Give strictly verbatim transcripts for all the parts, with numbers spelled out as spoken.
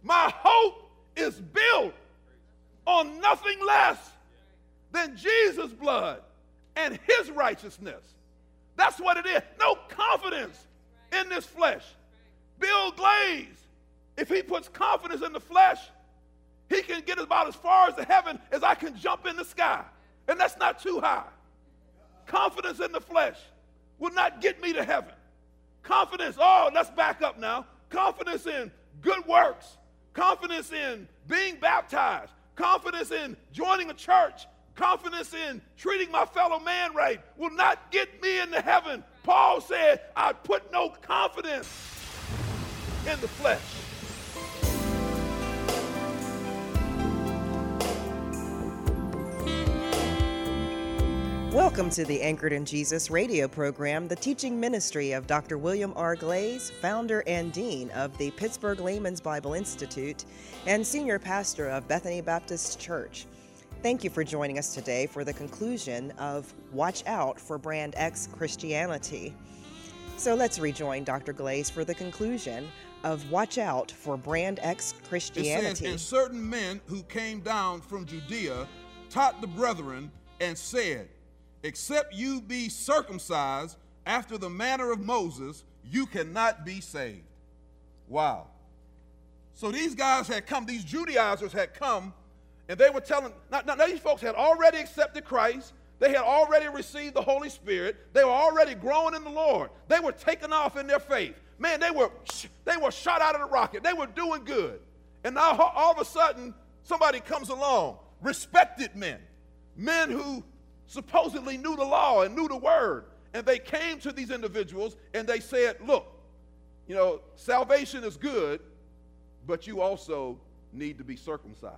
My hope is built on nothing less than Jesus' blood and his righteousness. That's what it is. No confidence in this flesh. Bill Glaze, if he puts confidence in the flesh, he can get about as far as to heaven as I can jump in the sky. And that's not too high. Confidence in the flesh will not get me to heaven. Confidence, oh, let's back up now. Confidence in good works. Confidence in being baptized. Confidence in joining a church. Confidence in treating my fellow man right will not get me into heaven. Paul said, I put no confidence in the flesh. Welcome to the Anchored in Jesus radio program, the teaching ministry of Doctor William R. Glaze, founder and dean of the Pittsburgh Layman's Bible Institute and senior pastor of Bethany Baptist Church. Thank you for joining us today for the conclusion of Watch Out for Brand X Christianity. So let's rejoin Doctor Glaze for the conclusion of Watch Out for Brand X Christianity. It says, and certain men who came down from Judea taught the brethren and said, except you be circumcised after the manner of Moses, you cannot be saved. Wow. So these guys had come, these Judaizers had come, and they were telling, now, now these folks had already accepted Christ. They had already received the Holy Spirit. They were already growing in the Lord. They were taking off in their faith. Man, they were, they were shot out of the rocket. They were doing good. And now all of a sudden, somebody comes along, respected men, men who supposedly knew the law and knew the word. And they came to these individuals and they said, look, you know, salvation is good, but you also need to be circumcised.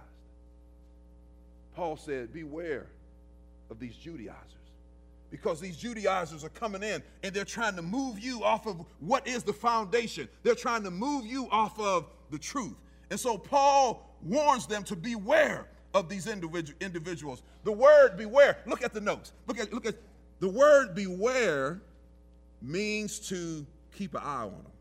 Paul said, beware of these Judaizers, because these Judaizers are coming in and they're trying to move you off of what is the foundation. They're trying to move you off of the truth. And so Paul warns them to beware of these individu- individuals. The word beware, look at the notes. Look at, look at the word beware means to keep an eye on them.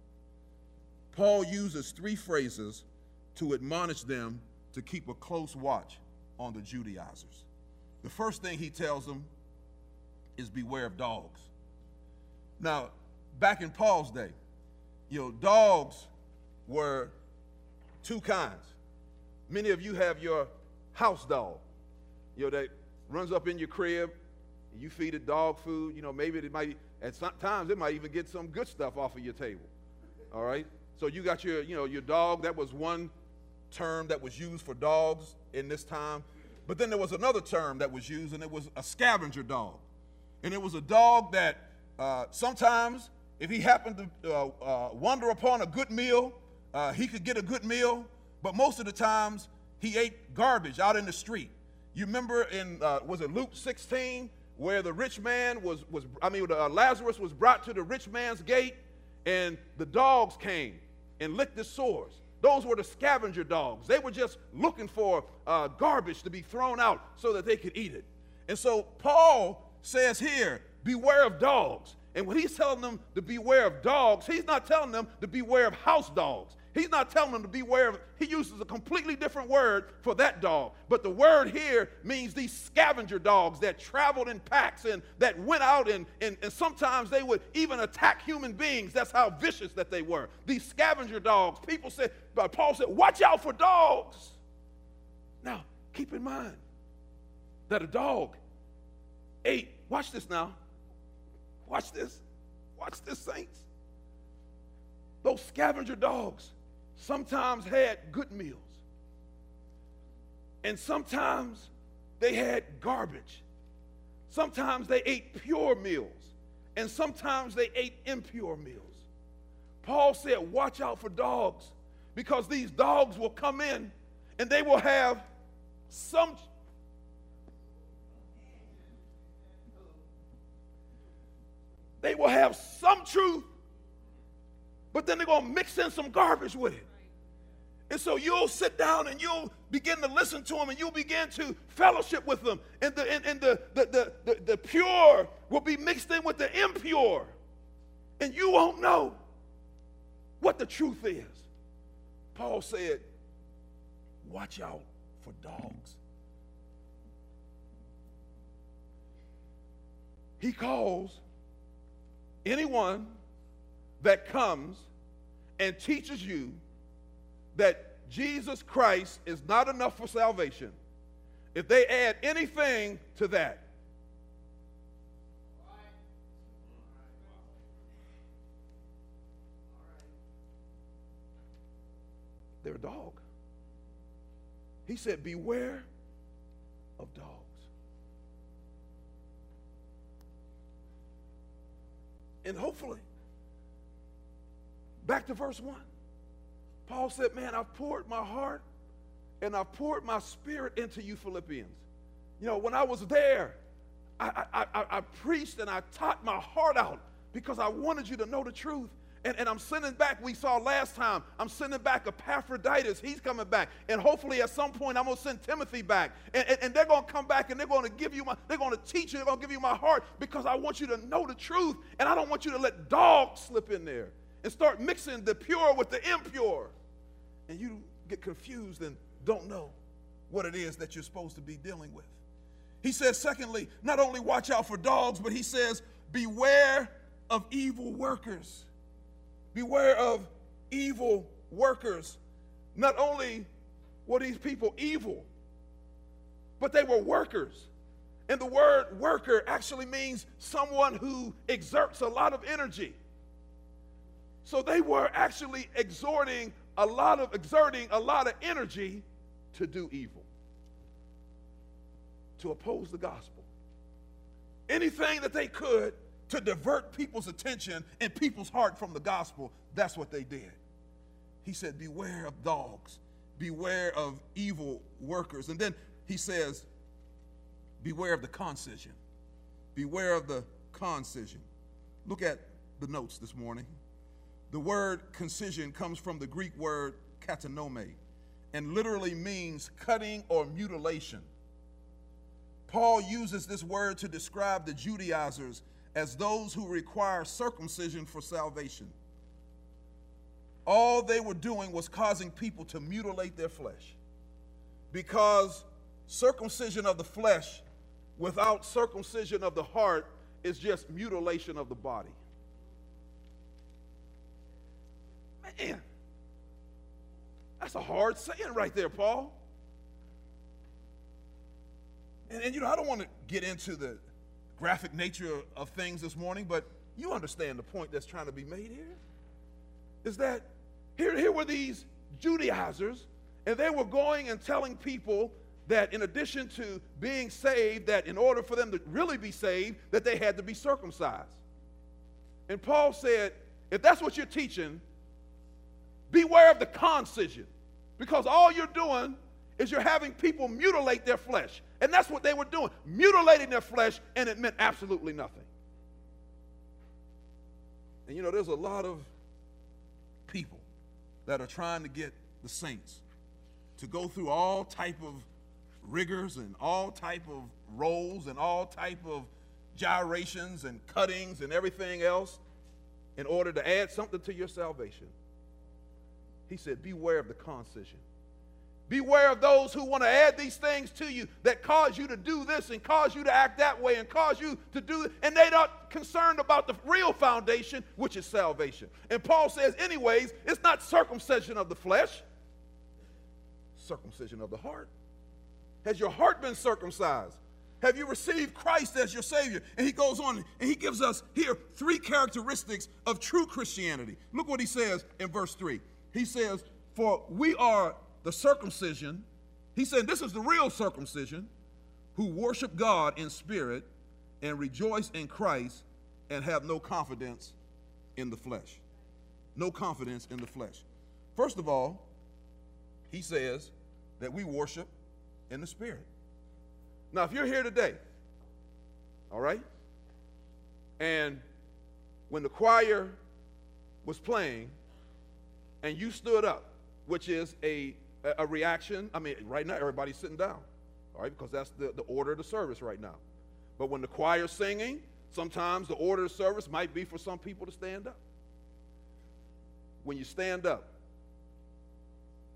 Paul uses three phrases to admonish them to keep a close watch on the Judaizers. The first thing he tells them is beware of dogs. Now, back in Paul's day, you know, dogs were two kinds. Many of you have your house dog, you know, that runs up in your crib, and you feed it dog food. You know, maybe it might, at some times it might even get some good stuff off of your table. All right? So you got your, you know, your dog. That was one term that was used for dogs in this time. But then there was another term that was used, and it was a scavenger dog. And it was a dog that uh, sometimes, if he happened to uh, uh, wander upon a good meal, uh, he could get a good meal. But most of the times, he ate garbage out in the street. You remember in, uh, was it Luke sixteen, where the rich man was, was I mean, uh, Lazarus was brought to the rich man's gate, and the dogs came and licked his sores. Those were the scavenger dogs. They were just looking for uh, garbage to be thrown out so that they could eat it. And so Paul says here, beware of dogs. And when he's telling them to beware of dogs, he's not telling them to beware of house dogs. He's not telling them to beware of, he uses a completely different word for that dog. But the word here means these scavenger dogs that traveled in packs and that went out and, and, and sometimes they would even attack human beings. That's how vicious that they were. These scavenger dogs, people said, but Paul said, watch out for dogs. Now, keep in mind that a dog ate, watch this now, watch this, watch this, saints. Those scavenger dogs sometimes had good meals, and sometimes they had garbage. Sometimes they ate pure meals, and sometimes they ate impure meals. Paul said, watch out for dogs, because these dogs will come in and they will have some they will have some truth, but then they're going to mix in some garbage with it. And so you'll sit down and you'll begin to listen to them and you'll begin to fellowship with them. And the, and, and the, the, the, the, the pure will be mixed in with the impure. And you won't know what the truth is. Paul said, watch out for dogs. He calls anyone that comes and teaches you that Jesus Christ is not enough for salvation. If they add anything to that, they're a dog. He said, beware of dogs. And hopefully, back to verse one. Paul said, man, I've poured my heart and I've poured my spirit into you Philippians. You know, when I was there, I, I, I, I preached and I taught my heart out because I wanted you to know the truth. And, and I'm sending back, we saw last time, I'm sending back Epaphroditus. He's coming back. And hopefully at some point I'm going to send Timothy back. And, and, and they're going to come back and they're going to give you my, they're going to teach you, they're going to give you my heart because I want you to know the truth. And I don't want you to let dogs slip in there and start mixing the pure with the impure. And you get confused and don't know what it is that you're supposed to be dealing with. He says, secondly, not only watch out for dogs, but he says, beware of evil workers. Beware of evil workers. Not only were these people evil, but they were workers. And the word worker actually means someone who exerts a lot of energy. So they were actually exerting a lot of exerting a lot of energy to do evil, to oppose the gospel. Anything that they could to divert people's attention and people's heart from the gospel, that's what they did. He said, beware of dogs, beware of evil workers. And then he says, beware of the concision. Beware of the concision. Look at the notes this morning. The word concision comes from the Greek word katanome and literally means cutting or mutilation. Paul uses this word to describe the Judaizers as those who require circumcision for salvation. All they were doing was causing people to mutilate their flesh, because circumcision of the flesh without circumcision of the heart is just mutilation of the body. Man, that's a hard saying right there, Paul. And, and you know, I don't want to get into the graphic nature of, of things this morning, but you understand the point that's trying to be made here. Is that here, here were these Judaizers, and they were going and telling people that in addition to being saved, that in order for them to really be saved, that they had to be circumcised. And Paul said, if that's what you're teaching, beware of the concision, because all you're doing is you're having people mutilate their flesh. And that's what they were doing, mutilating their flesh, and it meant absolutely nothing. And you know, there's a lot of people that are trying to get the saints to go through all type of rigors and all type of rolls and all type of gyrations and cuttings and everything else in order to add something to your salvation. He said, beware of the concision. Beware of those who want to add these things to you that cause you to do this and cause you to act that way and cause you to do it. And they're not concerned about the real foundation, which is salvation. And Paul says, anyways, it's not circumcision of the flesh, circumcision of the heart. Has your heart been circumcised? Have you received Christ as your Savior? And he goes on and he gives us here three characteristics of true Christianity. Look what he says in verse three. He says, for we are the circumcision, he said this is the real circumcision, who worship God in spirit and rejoice in Christ and have no confidence in the flesh. No confidence in the flesh. First of all, he says that we worship in the spirit. Now, if you're here today, all right, and when the choir was playing and you stood up, which is a a reaction. I mean, right now, everybody's sitting down, all right, because that's the, the order of the service right now. But when the choir's singing, sometimes the order of the service might be for some people to stand up. When you stand up,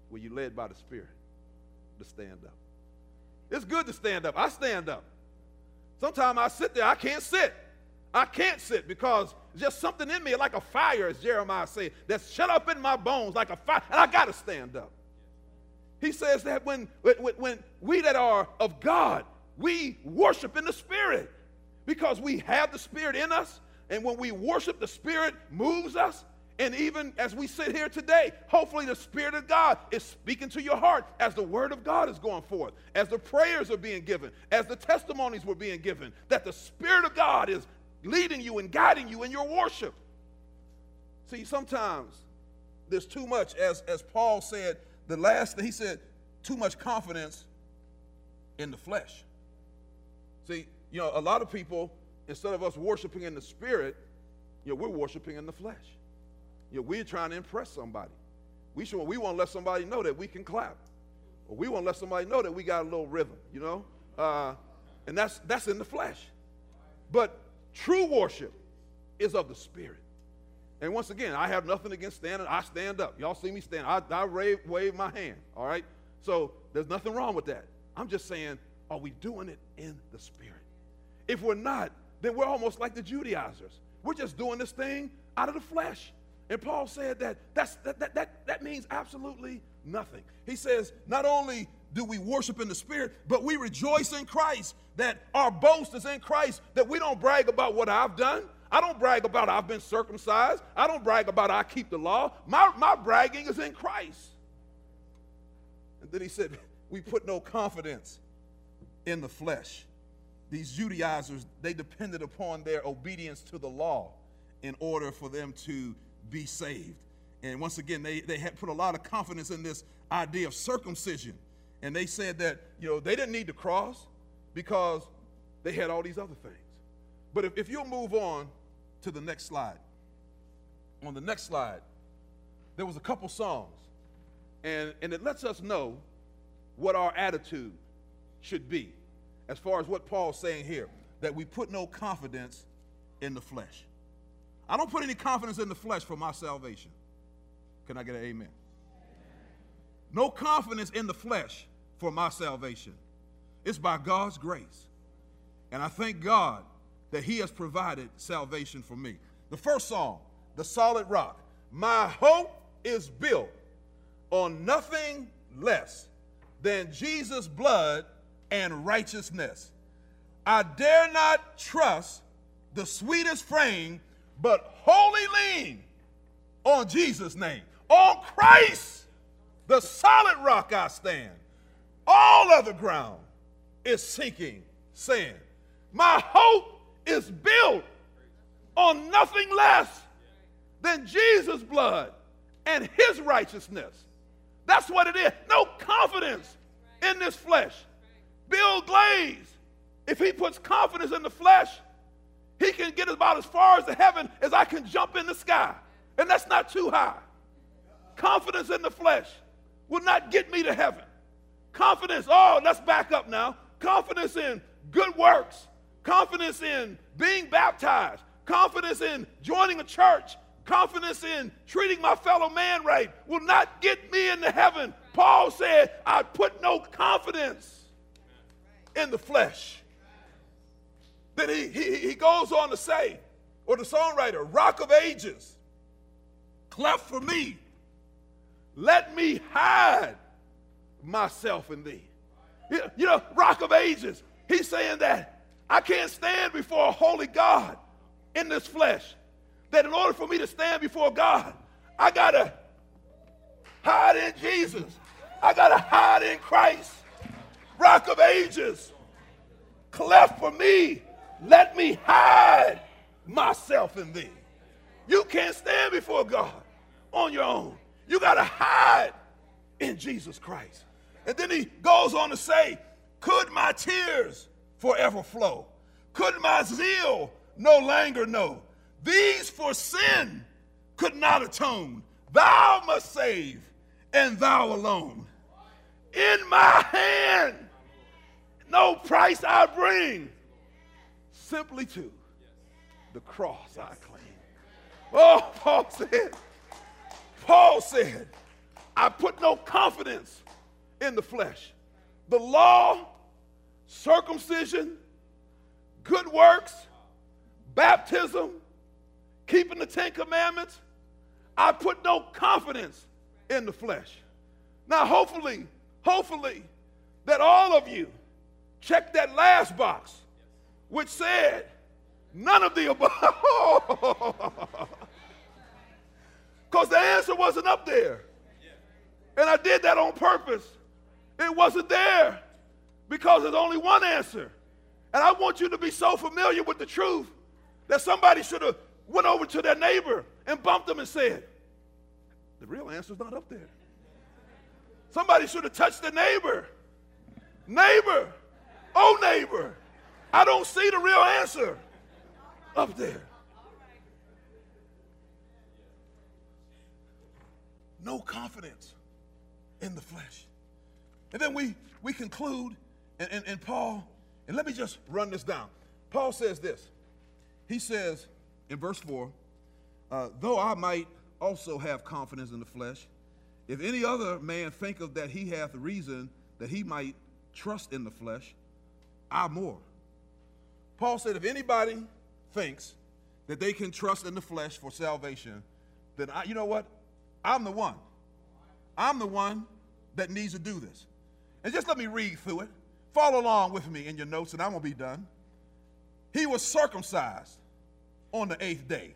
when you're led by the Spirit to stand up. It's good to stand up. I stand up. Sometimes I sit there. I can't sit. I can't sit because just something in me, like a fire, as Jeremiah said, that's shut up in my bones like a fire, and I got to stand up. He says that when, when, when we that are of God, we worship in the Spirit because we have the Spirit in us, and when we worship, the Spirit moves us. And even as we sit here today, hopefully the Spirit of God is speaking to your heart as the Word of God is going forth, as the prayers are being given, as the testimonies were being given, that the Spirit of God is leading you and guiding you in your worship. See, sometimes there's too much, as, as Paul said, the last thing he said, too much confidence in the flesh. See, you know, a lot of people, instead of us worshiping in the Spirit, you know, we're worshiping in the flesh. You know, we're trying to impress somebody. We should, we want to let somebody know that we can clap. Or we want to let somebody know that we got a little rhythm, you know. Uh, and that's, that's in the flesh. But true worship is of the Spirit. And once again, I have nothing against standing. I stand up. Y'all see me stand. I, I wave, wave my hand, all right? So there's nothing wrong with that. I'm just saying, are we doing it in the Spirit? If we're not, then we're almost like the Judaizers. We're just doing this thing out of the flesh. And Paul said that that's, that, that, that, that means absolutely nothing. He says, not only do we worship in the Spirit, but we rejoice in Christ, that our boast is in Christ, that we don't brag about what I've done. I don't brag about I've been circumcised. I don't brag about I keep the law. My, my bragging is in Christ. And then he said, we put no confidence in the flesh. These Judaizers, they depended upon their obedience to the law in order for them to be saved. And once again, they, they had put a lot of confidence in this idea of circumcision. And they said that, you know, they didn't need the cross because they had all these other things. But if, if you'll move on to the next slide. On the next slide, there was a couple songs. And, and it lets us know what our attitude should be as far as what Paul's saying here, that we put no confidence in the flesh. I don't put any confidence in the flesh for my salvation. Can I get an amen? No confidence in the flesh for my salvation. It's by God's grace. And I thank God that he has provided salvation for me. The first song, The Solid Rock. My hope is built on nothing less than Jesus' blood and righteousness. I dare not trust the sweetest frame, but wholly lean on Jesus' name. On Christ, the solid rock I stand. All other ground is sinking sand. My hope is built on nothing less than Jesus' blood and his righteousness. That's what it is. No confidence in this flesh. Bill Glaze, if he puts confidence in the flesh, he can get about as far as to heaven as I can jump in the sky. And that's not too high. Confidence in the flesh will not get me to heaven. Confidence, oh, let's back up now. Confidence in good works. Confidence in being baptized. Confidence in joining a church. Confidence in treating my fellow man right will not get me into heaven. Paul said, I put no confidence in the flesh. Then he, he, he goes on to say, or the songwriter, Rock of Ages, cleft for me, let me hide myself in thee. You know, Rock of Ages, he's saying that I can't stand before a holy God in this flesh. That in order for me to stand before God, I got to hide in Jesus. I got to hide in Christ. Rock of Ages, cleft for me, let me hide myself in thee. You can't stand before God on your own. You got to hide in Jesus Christ. And then he goes on to say, could my tears forever flow? Could my zeal no longer know? These for sin could not atone. Thou must save, and thou alone. In my hand, no price I bring, simply to the cross I cling. Oh, Paul said, Paul said, I put no confidence in the flesh. The law, circumcision, good works, baptism, keeping the Ten Commandments, I put no confidence in the flesh. Now, hopefully, hopefully, that all of you checked that last box, which said, none of the above. Because the answer wasn't up there. And I did that on purpose. It wasn't there because there's only one answer. And I want you to be so familiar with the truth that somebody should have went over to their neighbor and bumped them and said, the real answer's not up there. Somebody should have touched their neighbor. Neighbor, oh neighbor, I don't see the real answer up there. No confidence in the flesh. And then we, we conclude, and, and, and Paul, and let me just run this down. Paul says this. He says in verse four, uh, though I might also have confidence in the flesh, if any other man thinketh that he hath reason that he might trust in the flesh, I more. Paul said if anybody thinks that they can trust in the flesh for salvation, then I, you know what? I'm the one. I'm the one that needs to do this. And just let me read through it. Follow along with me in your notes, and I'm going to be done. He was circumcised on the eighth day.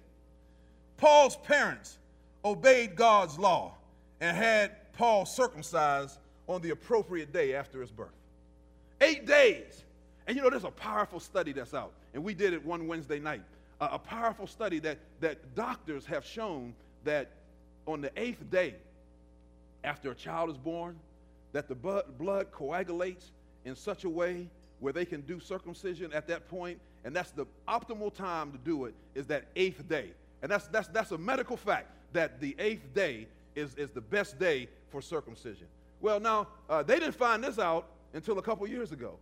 Paul's parents obeyed God's law and had Paul circumcised on the appropriate day after his birth. Eight days. And you know, there's a powerful study that's out, and we did it one Wednesday night. Uh, a powerful study that, that doctors have shown that on the eighth day after a child is born, that the blood coagulates in such a way where they can do circumcision at that point, and that's the optimal time to do it, is that eighth day. And that's that's that's a medical fact, that the eighth day is, is the best day for circumcision. Well, now, uh, they didn't find this out until a couple years ago.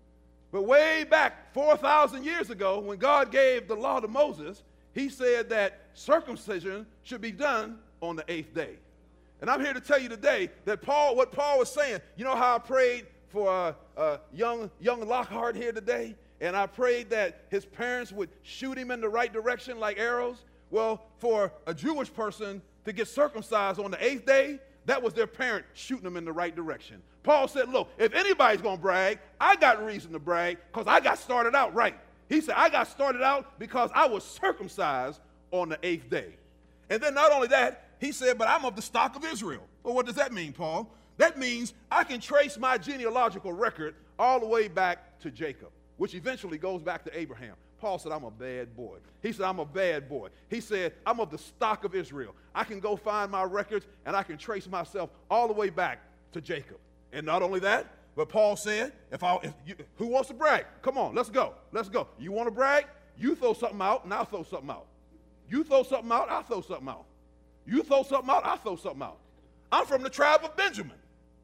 But way back four thousand years ago, when God gave the law to Moses, he said that circumcision should be done on the eighth day. And I'm here to tell you today that Paul, what Paul was saying, you know how I prayed for uh, uh, young, young Lockhart here today? And I prayed that his parents would shoot him in the right direction like arrows. Well, for a Jewish person to get circumcised on the eighth day, that was their parent shooting them in the right direction. Paul said, look, if anybody's going to brag, I got reason to brag because I got started out right. He said, I got started out because I was circumcised on the eighth day. And then not only that, he said, but I'm of the stock of Israel. Well, what does that mean, Paul? That means I can trace my genealogical record all the way back to Jacob, which eventually goes back to Abraham. Paul said, I'm a bad boy. He said, I'm a bad boy. He said, I'm of the stock of Israel. I can go find my records, and I can trace myself all the way back to Jacob. And not only that, but Paul said, if I, if you, who wants to brag? Come on, let's go. Let's go. You want to brag? You throw something out, and I'll throw something out. You throw something out, I'll throw something out. You throw something out, I'll throw something out. I'm from the tribe of Benjamin.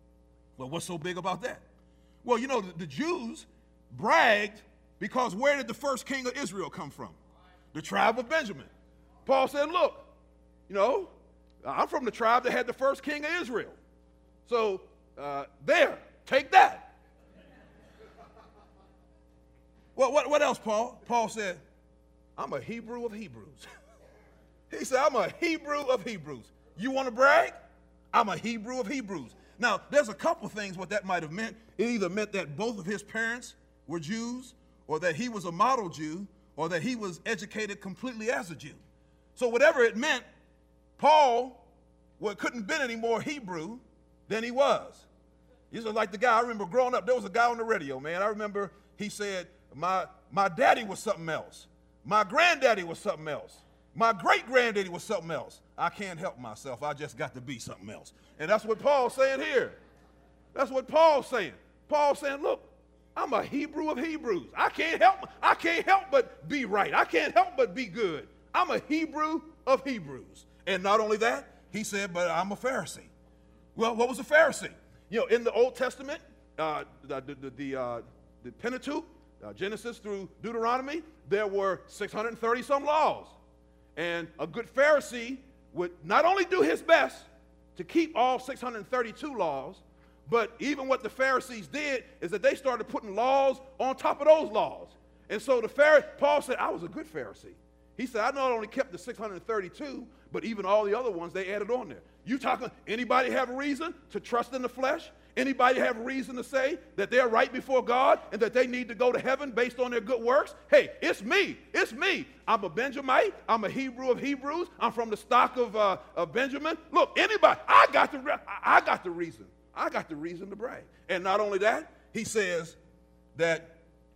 Well, what's so big about that? Well, you know, the, the Jews bragged because where did the first king of Israel come from? The tribe of Benjamin. Paul said, look, you know, I'm from the tribe that had the first king of Israel. So uh, there, take that. Well, what, what else, Paul? Paul said, I'm a Hebrew of Hebrews. He said, I'm a Hebrew of Hebrews. You want to brag? I'm a Hebrew of Hebrews. Now, there's a couple things what that might have meant. It either meant that both of his parents were Jews, or that he was a model Jew, or that he was educated completely as a Jew. So whatever it meant, Paul well, couldn't have been any more Hebrew than he was. This is like the guy, I remember growing up, there was a guy on the radio, man. I remember he said, my, my daddy was something else. My granddaddy was something else. My great-granddaddy was something else. I can't help myself. I just got to be something else. And that's what Paul's saying here. That's what Paul's saying. Paul's saying, look, I'm a Hebrew of Hebrews. I can't help, I can't help but be right. I can't help but be good. I'm a Hebrew of Hebrews. And not only that, he said, but I'm a Pharisee. Well, what was a Pharisee? You know, in the Old Testament, uh, the, the, the, uh, the Pentateuch, uh, Genesis through Deuteronomy, there were six hundred thirty some laws. And a good Pharisee would not only do his best to keep all six hundred thirty-two laws, but even what the Pharisees did is that they started putting laws on top of those laws. And so the Pharaoh, Paul said, I was a good Pharisee. He said, I not only kept the six hundred thirty-two, but even all the other ones they added on there. You talking, anybody have a reason to trust in the flesh? Anybody have a reason to say that they're right before God and that they need to go to heaven based on their good works? Hey, it's me. It's me. I'm a Benjamite. I'm a Hebrew of Hebrews. I'm from the stock of, uh, of Benjamin. Look, anybody, I got the, I got the reason. I got the reason to brag. And not only that, he says that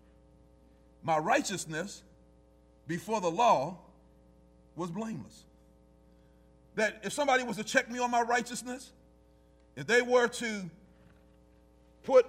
my righteousness before the law was blameless. That if somebody was to check me on my righteousness, if they were to put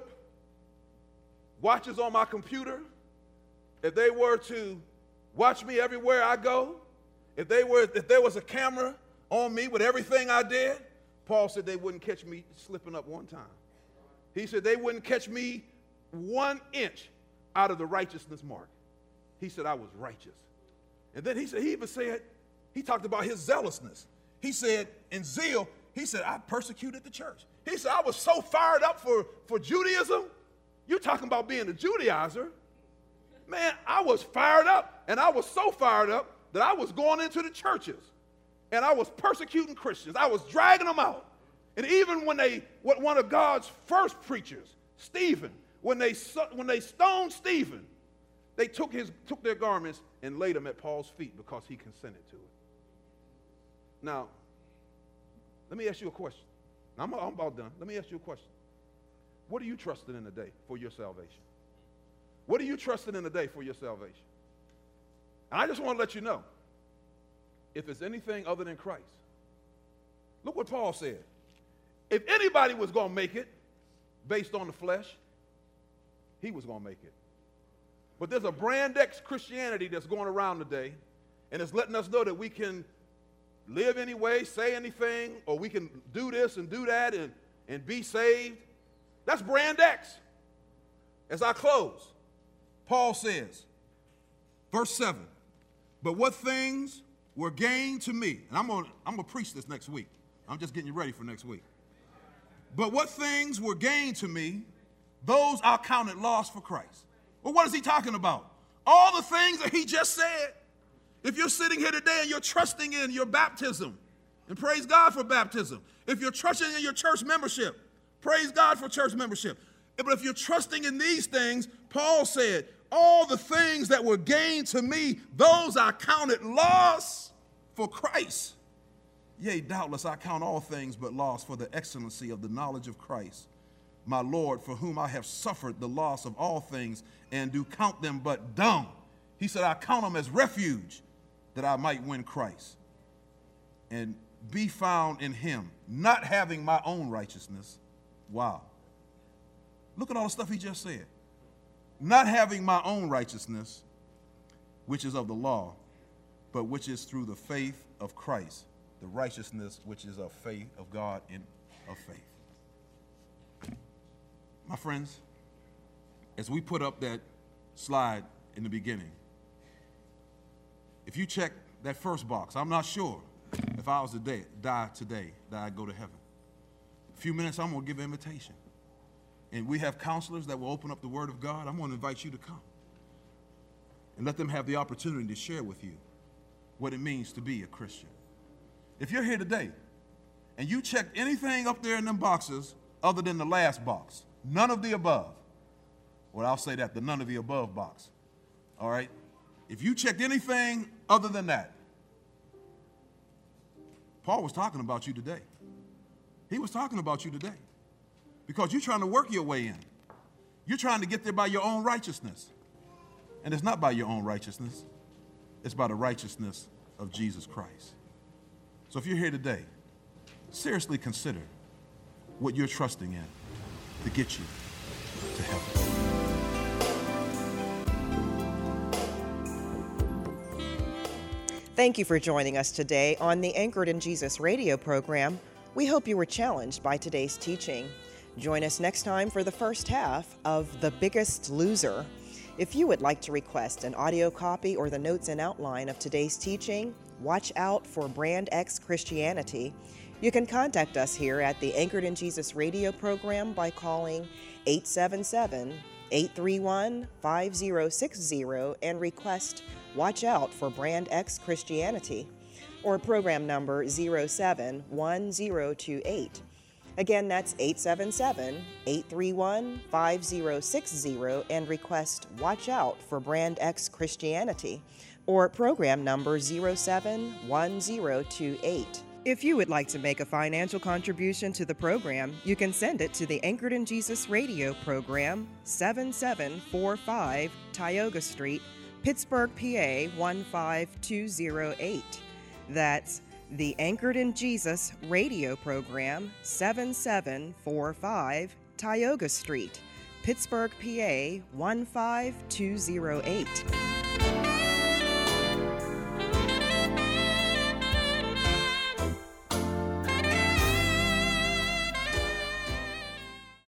watches on my computer, if they were to watch me everywhere I go, if they were, if there was a camera on me with everything I did, Paul said they wouldn't catch me slipping up one time. He said they wouldn't catch me one inch out of the righteousness mark. He said I was righteous. And then he said, he even said, he talked about his zealousness. He said, in zeal, he said, I persecuted the church. He said, I was so fired up for, for Judaism. You're talking about being a Judaizer. Man, I was fired up, and I was so fired up that I was going into the churches, and I was persecuting Christians. I was dragging them out. And even when they, one of God's first preachers, Stephen, when they, when they stoned Stephen, they took, his, took their garments and laid them at Paul's feet because he consented to it. Now, let me ask you a question. I'm, I'm about done. Let me ask you a question. What are you trusting in today for your salvation? What are you trusting in today for your salvation? And I just want to let you know, if it's anything other than Christ, look what Paul said. If anybody was going to make it based on the flesh, he was going to make it. But there's a brand X Christianity that's going around today, and it's letting us know that we can live anyway, say anything, or we can do this and do that and, and be saved. That's brand X. As I close, Paul says, verse seven, but what things were gained to me, and I'm going I'm going to preach this next week. I'm just getting you ready for next week. But what things were gained to me, those I counted loss for Christ. Well, what is he talking about? All the things that he just said. If you're sitting here today and you're trusting in your baptism, and praise God for baptism. If you're trusting in your church membership, praise God for church membership. But if you're trusting in these things, Paul said, all the things that were gained to me, those I counted loss for Christ. Yea, doubtless I count all things but loss for the excellency of the knowledge of Christ, my Lord, for whom I have suffered the loss of all things, and do count them but dung. He said, I count them as refuge, that I might win Christ and be found in him, not having my own righteousness. Wow. Look at all the stuff he just said. Not having my own righteousness, which is of the law, but which is through the faith of Christ, the righteousness which is of faith of God and of faith. My friends, as we put up that slide in the beginning, if you check that first box, I'm not sure if I was to die, die today, that I'd go to heaven. A few minutes, I'm going to give an invitation. And we have counselors that will open up the Word of God. I'm going to invite you to come and let them have the opportunity to share with you what it means to be a Christian. If you're here today and you checked anything up there in them boxes other than the last box, none of the above, well, I'll say that, the none of the above box, all right? If you checked anything other than that, Paul was talking about you today. He was talking about you today because you're trying to work your way in. You're trying to get there by your own righteousness. And it's not by your own righteousness. It's by the righteousness of Jesus Christ. So if you're here today, seriously consider what you're trusting in to get you to heaven. Thank you for joining us today on the Anchored in Jesus radio program. We hope you were challenged by today's teaching. Join us next time for the first half of The Biggest Loser. If you would like to request an audio copy or the notes and outline of today's teaching, watch out for Brand X Christianity You can contact us here at the Anchored in Jesus radio program by calling eight seven seven, eight three one, five zero six zero and request Watch Out for Brand X Christianity, or program number zero seven one zero two eight. Again, that's eight seven seven, eight three one, five zero six zero and request Watch Out for Brand X Christianity, or program number zero seven one zero two eight. If you would like to make a financial contribution to the program, you can send it to the Anchored in Jesus radio program, seven seven four five Tioga Street, Pittsburgh, P A one five two zero eight. That's the Anchored in Jesus radio program, seven seven four five Tioga Street, Pittsburgh, P A one five two zero eight.